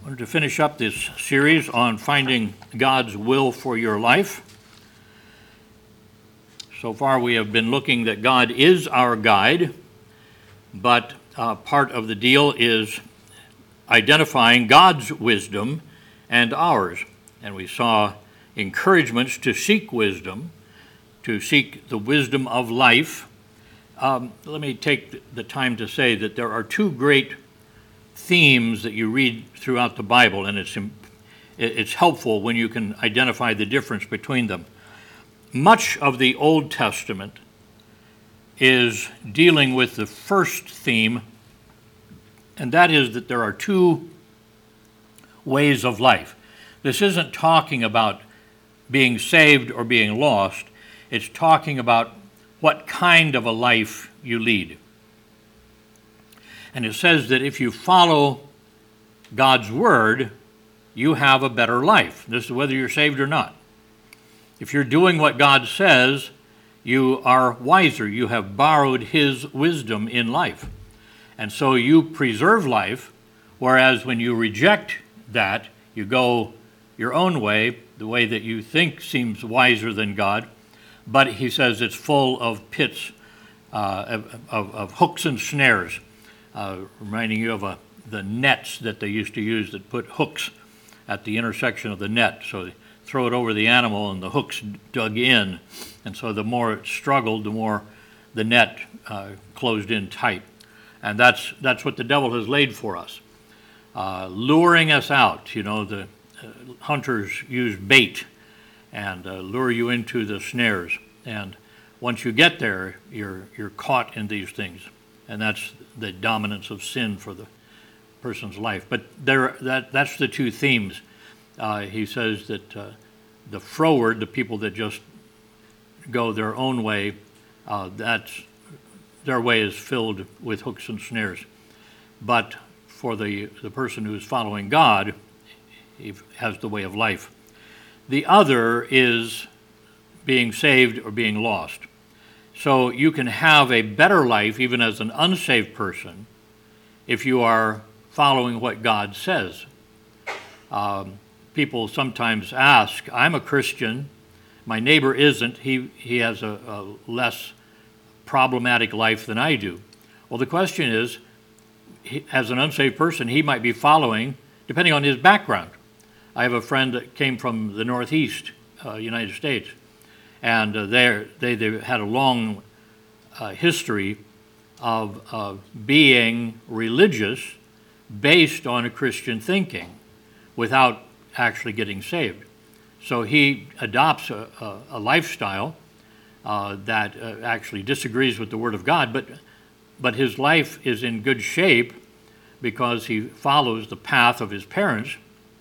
I wanted to finish up this series on finding God's will for your life. So far we have been looking that God is our guide, but part of the deal is identifying God's wisdom and ours. And we saw encouragements to seek wisdom, to seek the wisdom of life. Let me take the time to say that there are two great themes that you read throughout the Bible, and it's helpful when you can identify the difference between them. Much of the Old Testament is dealing with the first theme, and that is that there are two ways of life. This isn't talking about being saved or being lost. It's talking about what kind of a life you lead. And it says that if you follow God's word, you have a better life. This is whether you're saved or not. If you're doing what God says, you are wiser. You have borrowed his wisdom in life. And so you preserve life, whereas when you reject that, you go your own way, the way that you think seems wiser than God. But he says it's full of pits, of hooks and snares. Reminding you of the nets that they used to use that put hooks at the intersection of the net. So they throw it over the animal and the hooks dug in. And so the more it struggled, the more the net closed in tight. And that's what the devil has laid for us, luring us out. You know, the hunters use bait and lure you into the snares. And once you get there, you're caught in these things. And that's the dominance of sin for the person's life. But that's the two themes. He says that the froward, the people that just go their own way, their way is filled with hooks and snares. But for the person who is following God, he has the way of life. The other is being saved or being lost. So you can have a better life even as an unsaved person if you are following what God says. People sometimes ask, I'm a Christian, my neighbor isn't, he has a less problematic life than I do. Well, the question is, as an unsaved person, he might be following, depending on his background. I have a friend that came from the Northeast United States, and they had a long history of being religious based on a Christian thinking without actually getting saved. So he adopts a lifestyle that actually disagrees with the Word of God, but his life is in good shape because he follows the path of his parents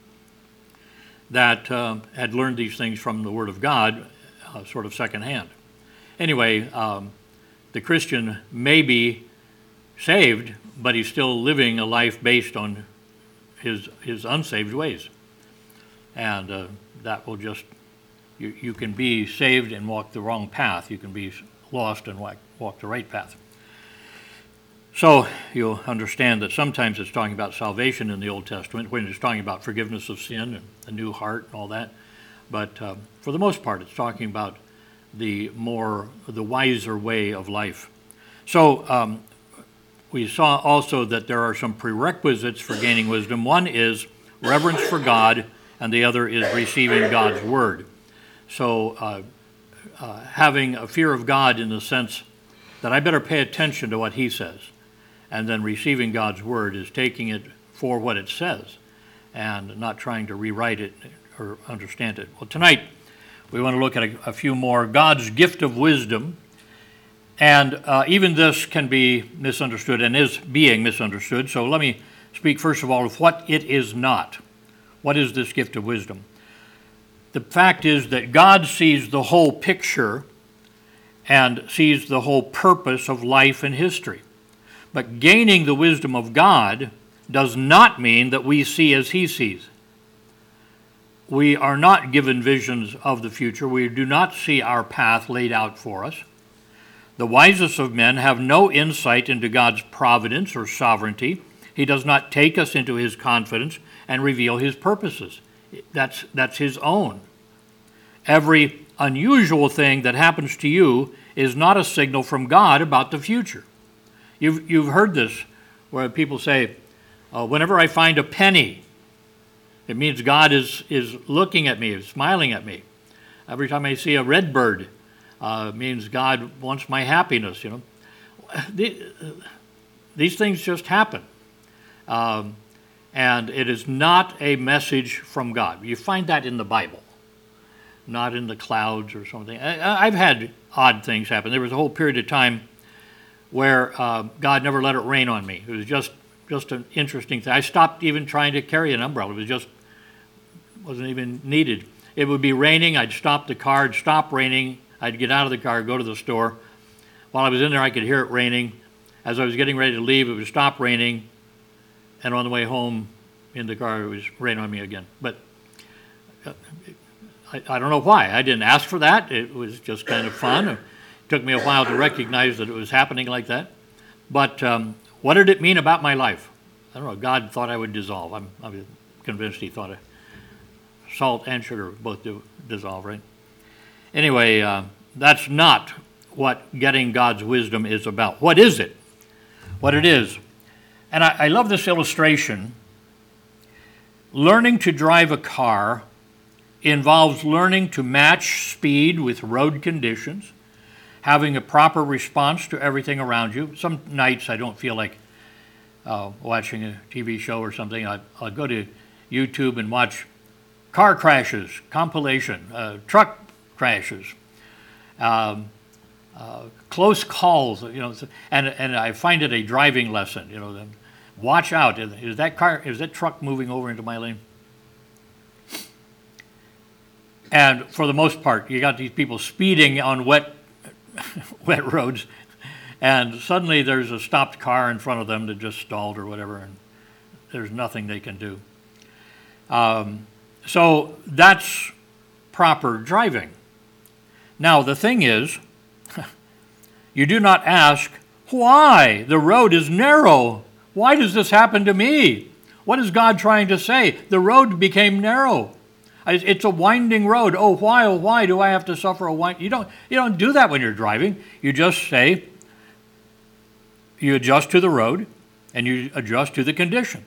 that had learned these things from the Word of God sort of secondhand. Anyway, the Christian may be saved, but he's still living a life based on his unsaved ways. And that will just, you can be saved and walk the wrong path. You can be lost and walk the right path. So you'll understand that sometimes it's talking about salvation in the Old Testament, when it's talking about forgiveness of sin and a new heart and all that. But for the most part, it's talking about the wiser way of life. So we saw also that there are some prerequisites for gaining wisdom. One is reverence for God, and the other is receiving God's word. So having a fear of God in the sense that I better pay attention to what he says, and then receiving God's word is taking it for what it says and not trying to rewrite it or understand it. Well, tonight we want to look at a few more. God's gift of wisdom. And even this can be misunderstood and is being misunderstood. So let me speak first of all of what it is not. What is this gift of wisdom? The fact is that God sees the whole picture and sees the whole purpose of life and history. But gaining the wisdom of God does not mean that we see as he sees. We are not given visions of the future. We do not see our path laid out for us. The wisest of men have no insight into God's providence or sovereignty, He does not take us into his confidence and reveal his purposes. That's his own. Every unusual thing that happens to you is not a signal from God about the future. You've heard this where people say, whenever I find a penny, it means God is looking at me, is smiling at me. Every time I see a red bird, it means God wants my happiness, These things just happen. And it is not a message from God. You find that in the Bible, not in the clouds or something. I've had odd things happen. There was a whole period of time where God never let it rain on me. It was just an interesting thing. I stopped even trying to carry an umbrella. It wasn't even needed. It would be raining. I'd stop the car. It'd stop raining. I'd get out of the car, go to the store. While I was in there, I could hear it raining. As I was getting ready to leave, it would stop raining. And on the way home in the car, it was rain on me again. But I don't know why. I didn't ask for that. It was just kind of fun. It took me a while to recognize that it was happening like that. But what did it mean about my life? I don't know. God thought I would dissolve. I'm convinced he thought salt and sugar both dissolve, right? Anyway, that's not what getting God's wisdom is about. What is it? What it is. And I love this illustration. Learning to drive a car involves learning to match speed with road conditions, having a proper response to everything around you. Some nights I don't feel like watching a TV show or something. I'll go to YouTube and watch car crashes, compilation, truck crashes, close calls, and I find it a driving lesson, watch out. Is that truck moving over into my lane? And for the most part, you got these people speeding on wet roads, and suddenly there's a stopped car in front of them that just stalled or whatever, and there's nothing they can do. So that's proper driving. Now, the thing is, you do not ask, why? The road is narrow. Why does this happen to me? What is God trying to say? The road became narrow. It's a winding road. Oh, why do I have to suffer a wind? You don't do that when you're driving. You just say, you adjust to the road and you adjust to the conditions.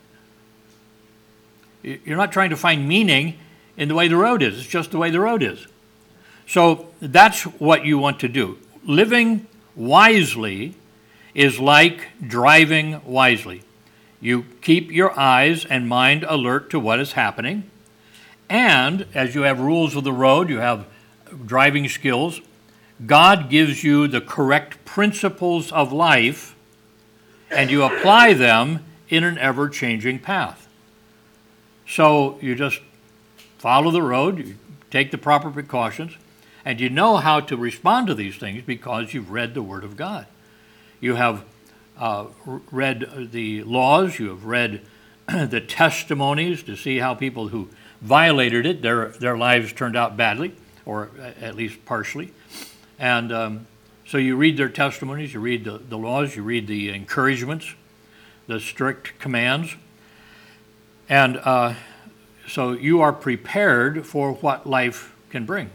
You're not trying to find meaning in the way the road is. It's just the way the road is. So that's what you want to do. Living wisely is like driving wisely. You keep your eyes and mind alert to what is happening. And as you have rules of the road, you have driving skills, God gives you the correct principles of life, and you apply them in an ever-changing path. So you just follow the road, you take the proper precautions, and you know how to respond to these things because you've read the Word of God. You have read the laws, you have read the testimonies to see how people who violated it, their lives turned out badly, or at least partially. And so you read their testimonies, you read the laws, you read the encouragements, the strict commands. And so you are prepared for what life can bring.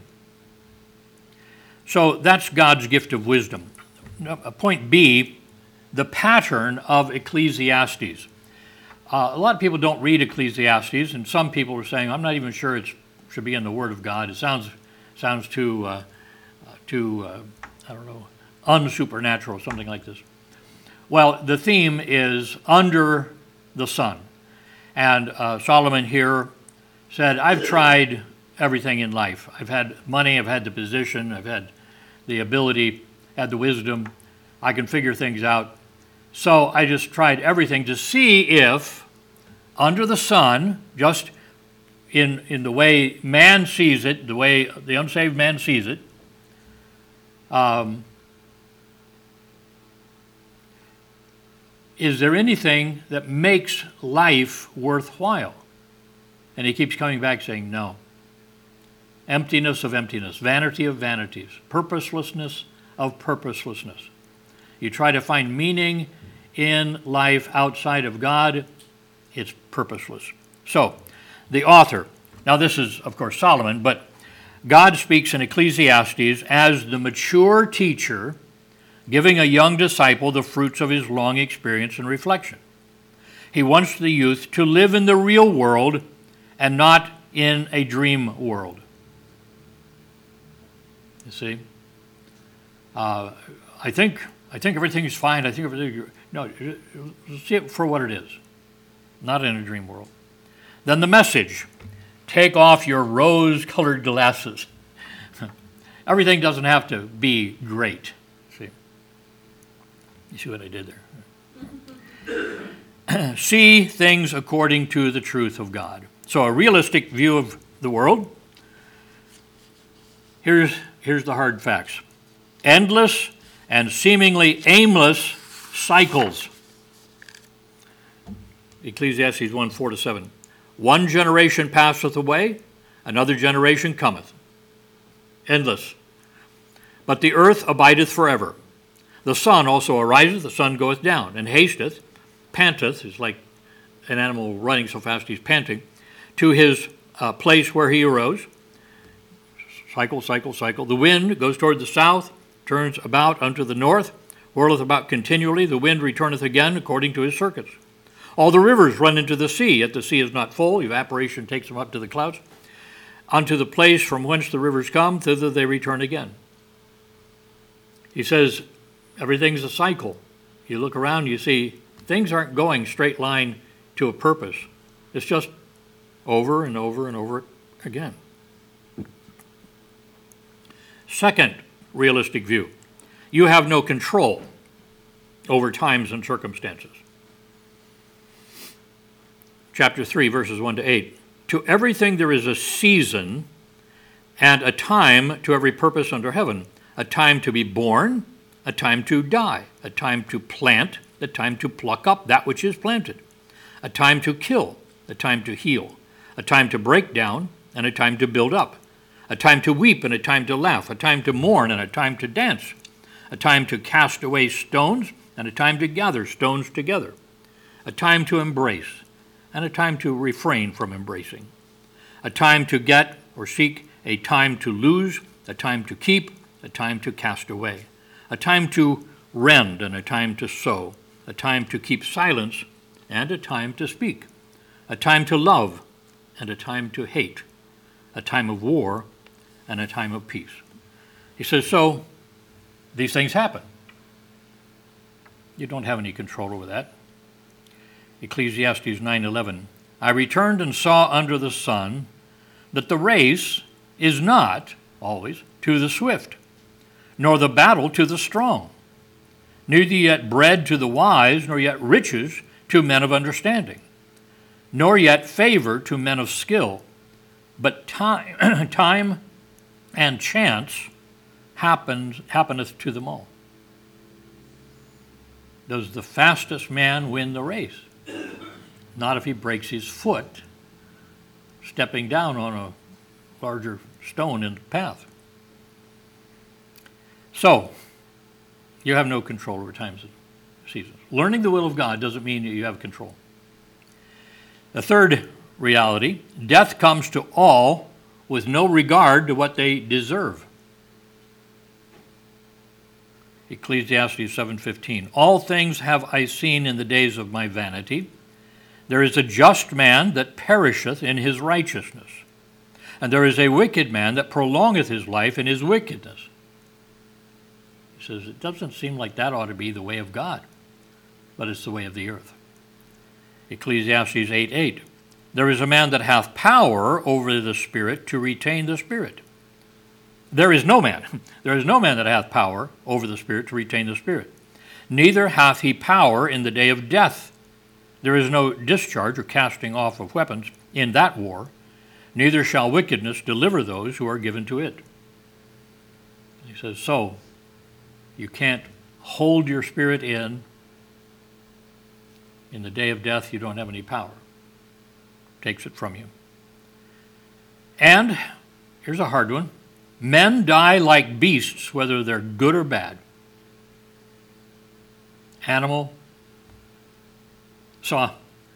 So that's God's gift of wisdom. Point B, the pattern of Ecclesiastes. A lot of people don't read Ecclesiastes, and some people are saying, I'm not even sure it should be in the Word of God. It sounds too I don't know, unsupernatural, something like this. Well, the theme is under the sun. And Solomon here said, I've tried everything in life. I've had money, I've had the position, I've had the ability, had the wisdom. I can figure things out. So I just tried everything to see if under the sun, just in the way man sees it, the way the unsaved man sees it, is there anything that makes life worthwhile? And he keeps coming back saying no. Emptiness of emptiness, vanity of vanities, purposelessness of purposelessness. You try to find meaning in life outside of God, it's purposeless. So, the author, now this is, of course, Solomon, but God speaks in Ecclesiastes as the mature teacher giving a young disciple the fruits of his long experience and reflection. He wants the youth to live in the real world and not in a dream world. You see? I think everything is fine. I think everything. No, see it for what it is, not in a dream world. Then the message: take off your rose-colored glasses. Everything doesn't have to be great. See? You see what I did there? See things according to the truth of God. So a realistic view of the world. Here's the hard facts. Endless and seemingly aimless cycles. Ecclesiastes 1, 4-7. One generation passeth away, another generation cometh. Endless. But the earth abideth forever. The sun also ariseth, the sun goeth down, and hasteth, panteth, is like an animal running so fast he's panting, to his place where he arose. Cycle, cycle, cycle. The wind goes toward the south, turns about unto the north, whirleth about continually. The wind returneth again according to his circuits. All the rivers run into the sea, yet the sea is not full. Evaporation takes them up to the clouds. Unto the place from whence the rivers come, thither they return again. He says everything's a cycle. You look around, you see things aren't going straight line to a purpose. It's just over and over and over again. Second realistic view: you have no control over times and circumstances. Chapter 3, verses 1-8. To everything there is a season and a time to every purpose under heaven, a time to be born, a time to die, a time to plant, a time to pluck up that which is planted, a time to kill, a time to heal, a time to break down, and a time to build up, a time to weep and a time to laugh, a time to mourn and a time to dance, a time to cast away stones and a time to gather stones together, a time to embrace and a time to refrain from embracing, a time to get or seek, a time to lose, a time to keep, a time to cast away, a time to rend and a time to sow, a time to keep silence and a time to speak, a time to love and a time to hate, a time of war and a time of peace. He says, so these things happen. You don't have any control over that. Ecclesiastes 9:11. I returned and saw under the sun that the race is not always to the swift, nor the battle to the strong, neither yet bread to the wise, nor yet riches to men of understanding, nor yet favor to men of skill, but time and chance happeneth to them all. Does the fastest man win the race? Not if he breaks his foot stepping down on a larger stone in the path. So, you have no control over times and seasons. Learning the will of God doesn't mean that you have control. The third reality: death comes to all with no regard to what they deserve. Ecclesiastes 7:15. All things have I seen in the days of my vanity. There is a just man that perisheth in his righteousness, and there is a wicked man that prolongeth his life in his wickedness. He says, it doesn't seem like that ought to be the way of God, but it's the way of the earth. Ecclesiastes 8:8. There is a man that hath power over the spirit to retain the spirit. There is no man that hath power over the spirit to retain the spirit. Neither hath he power in the day of death. There is no discharge or casting off of weapons in that war. Neither shall wickedness deliver those who are given to it. He says, so you can't hold your spirit in the day of death. You don't have any power. Takes it from you. And here's a hard one. Men die like beasts, whether they're good or bad. Animal, saw,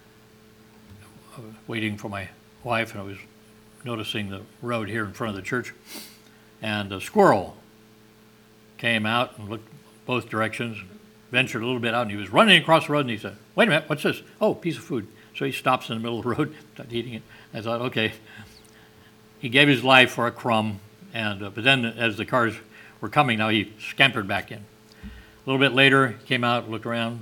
I was waiting for my wife, and I was noticing the road here in front of the church, and a squirrel came out and looked both directions, ventured a little bit out, and he was running across the road, and he said, "Wait a minute, what's this?" "Oh, piece of food." So he stops in the middle of the road, started eating it. I thought, okay. He gave his life for a crumb, and but then as the cars were coming now, he scampered back in. A little bit later, he came out, looked around,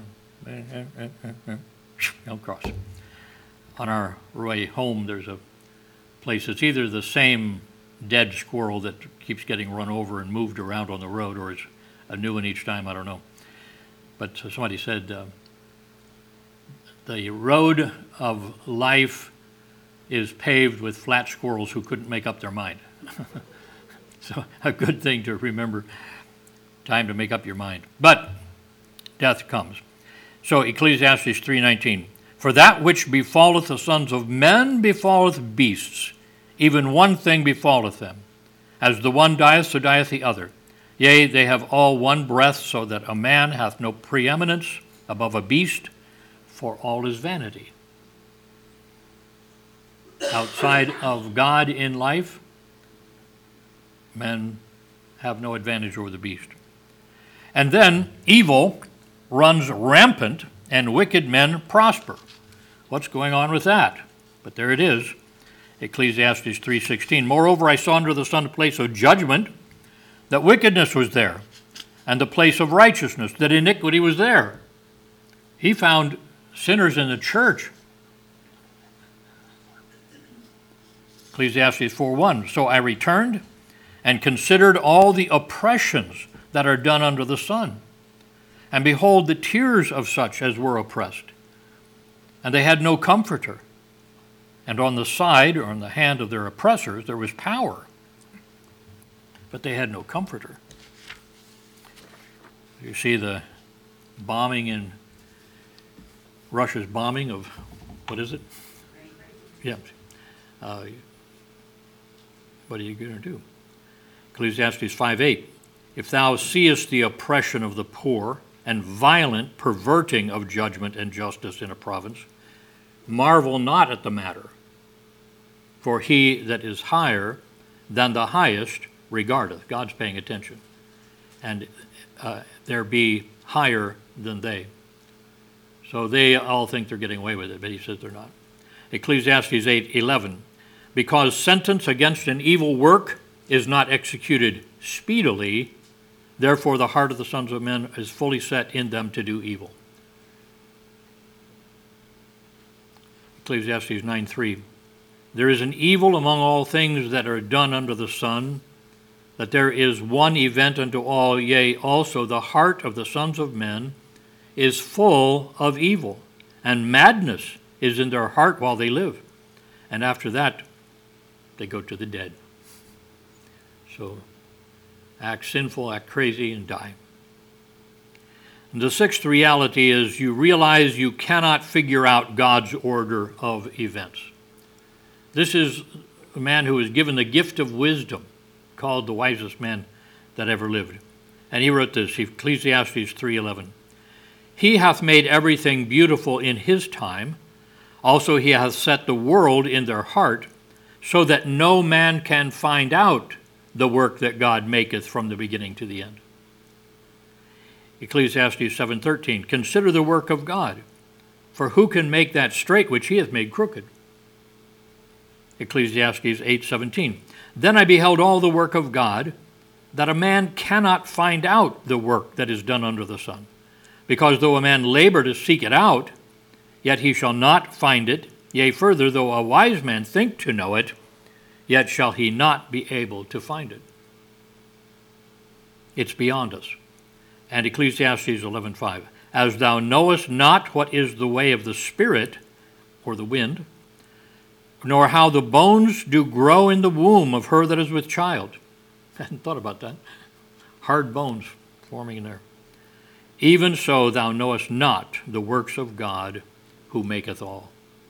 across. On our way home, there's a place. It's either the same dead squirrel that keeps getting run over and moved around on the road, or it's a new one each time, I don't know. But somebody said, the road of life is paved with flat squirrels who couldn't make up their mind. So a good thing to remember, time to make up your mind. But death comes. So Ecclesiastes 3:19, "For that which befalleth the sons of men befalleth beasts, even one thing befalleth them. As the one dieth, so dieth the other. Yea, they have all one breath, so that a man hath no preeminence above a beast, for all is vanity." Outside of God in life, men have no advantage over the beast. And then evil runs rampant and wicked men prosper. What's going on with that? But there it is. Ecclesiastes 3:16, "Moreover, I saw under the sun a place of judgment, that wickedness was there, and the place of righteousness, that iniquity was there." He found sinners in the church. Ecclesiastes 4:1, "So I returned and considered all the oppressions that are done under the sun. And behold, the tears of such as were oppressed. And they had no comforter. And on the side, or on the hand of their oppressors, there was power. But they had no comforter." You see the bombing in Russia's bombing of, what is it? Yeah. What are you going to do? Ecclesiastes 5:8, "If thou seest the oppression of the poor, and violent perverting of judgment and justice in a province, marvel not at the matter. For he that is higher than the highest regardeth." God's paying attention. "And there be higher than they." So they all think they're getting away with it, but he says they're not. Ecclesiastes 8:11, "Because sentence against an evil work is not executed speedily, therefore the heart of the sons of men is fully set in them to do evil." Ecclesiastes 9:3, "There is an evil among all things that are done under the sun, that there is one event unto all, yea, also the heart of the sons of men is full of evil, and madness is in their heart while they live. And after that, they go to the dead." So act sinful, act crazy, and die. And the sixth reality is you realize you cannot figure out God's order of events. This is a man who was given the gift of wisdom, called the wisest man that ever lived. And he wrote this, Ecclesiastes 3:11, "He hath made everything beautiful in his time. Also he hath set the world in their heart, so that no man can find out the work that God maketh from the beginning to the end." Ecclesiastes 7:13, "Consider the work of God, for who can make that straight which he hath made crooked?" Ecclesiastes 8:17, "Then I beheld all the work of God, that a man cannot find out the work that is done under the sun. Because though a man labor to seek it out, yet he shall not find it. Yea, further, though a wise man think to know it, yet shall he not be able to find it." It's beyond us. And Ecclesiastes 11:5, "As thou knowest not what is the way of the spirit," or the wind, "nor how the bones do grow in the womb of her that is with child." I hadn't thought about that. Hard bones forming in there. "Even so thou knowest not the works of God who maketh all."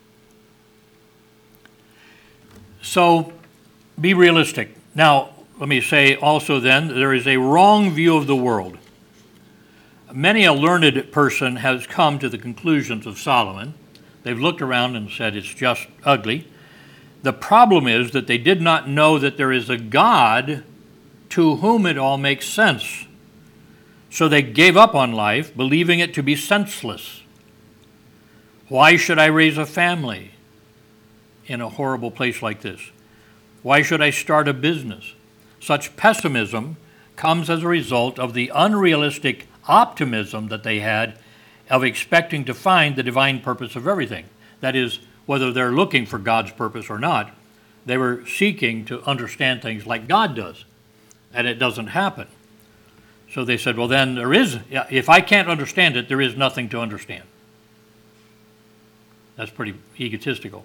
So be realistic. Now, let me say also then, there is a wrong view of the world. Many a learned person has come to the conclusions of Solomon, They've looked around and said it's just ugly. The problem is that they did not know that there is a God to whom it all makes sense. So they gave up on life, believing it to be senseless. Why should I raise a family in a horrible place like this? Why should I start a business? Such pessimism comes as a result of the unrealistic optimism that they had of expecting to find the divine purpose of everything. That is, whether they're looking for God's purpose or not, they were seeking to understand things like God does, and it doesn't happen. So they said, well, then if I can't understand it, there is nothing to understand. That's pretty egotistical.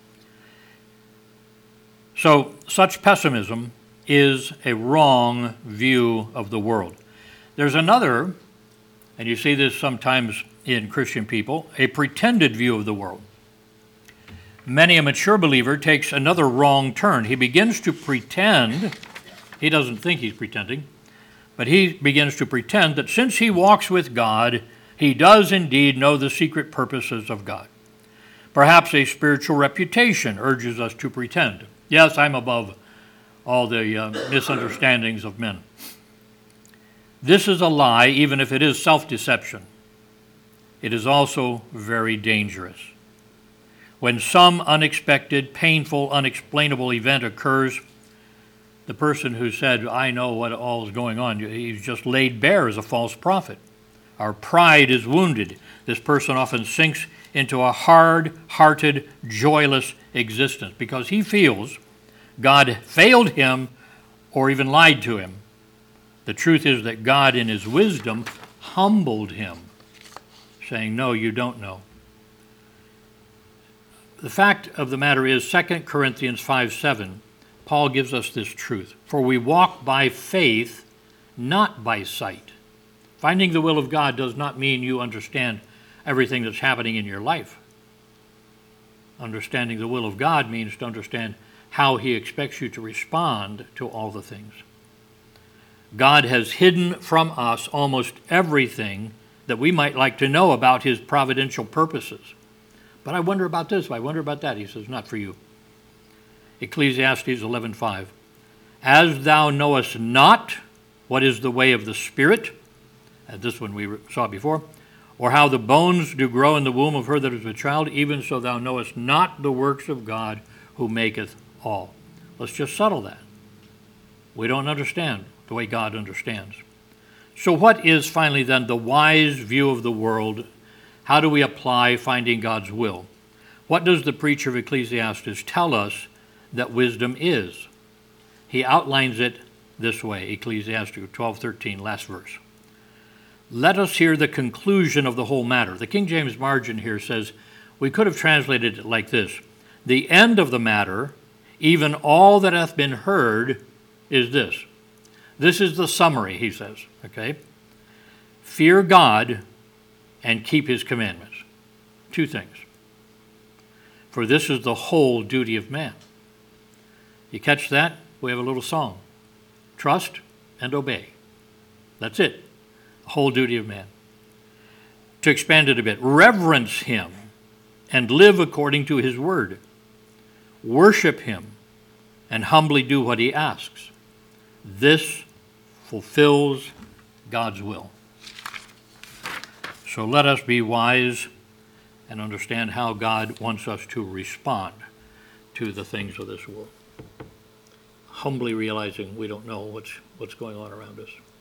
So such pessimism is a wrong view of the world. There's another, and you see this sometimes in Christian people, a pretended view of the world. Many a mature believer takes another wrong turn. He begins to pretend, he doesn't think he's pretending, but he begins to pretend that since he walks with God, he does indeed know the secret purposes of God. Perhaps a spiritual reputation urges us to pretend. Yes, I'm above all the misunderstandings of men. This is a lie, even if it is self-deception. It is also very dangerous. When some unexpected, painful, unexplainable event occurs, the person who said, I know what all is going on, he's just laid bare as a false prophet. Our pride is wounded. This person often sinks into a hard-hearted, joyless existence because he feels God failed him or even lied to him. The truth is that God, in his wisdom, humbled him, saying, no, you don't know. The fact of the matter is, 2 Corinthians 5:7, Paul gives us this truth. For we walk by faith, not by sight. Finding the will of God does not mean you understand everything that's happening in your life. Understanding the will of God means to understand how he expects you to respond to all the things. God has hidden from us almost everything that we might like to know about his providential purposes. But I wonder about this, I wonder about that. He says, not for you. Ecclesiastes 11:5. As thou knowest not what is the way of the Spirit, and this one we saw before, or how the bones do grow in the womb of her that is a child, even so thou knowest not the works of God who maketh all. Let's just settle that. We don't understand the way God understands. So what is finally then the wise view of the world? How do we apply finding God's will? What does the preacher of Ecclesiastes tell us that wisdom is? He outlines it this way, Ecclesiastes 12:13, last verse. Let us hear the conclusion of the whole matter. The King James margin here says, we could have translated it like this. The end of the matter, even all that hath been heard, is this. This is the summary, he says, okay? Fear God and keep his commandments. Two things. For this is the whole duty of man. You catch that? We have a little song. Trust and obey. That's it. The whole duty of man. To expand it a bit, reverence him and live according to his word. Worship him and humbly do what he asks. This fulfills God's will. So let us be wise and understand how God wants us to respond to the things of this world. Humbly realizing we don't know what's going on around us.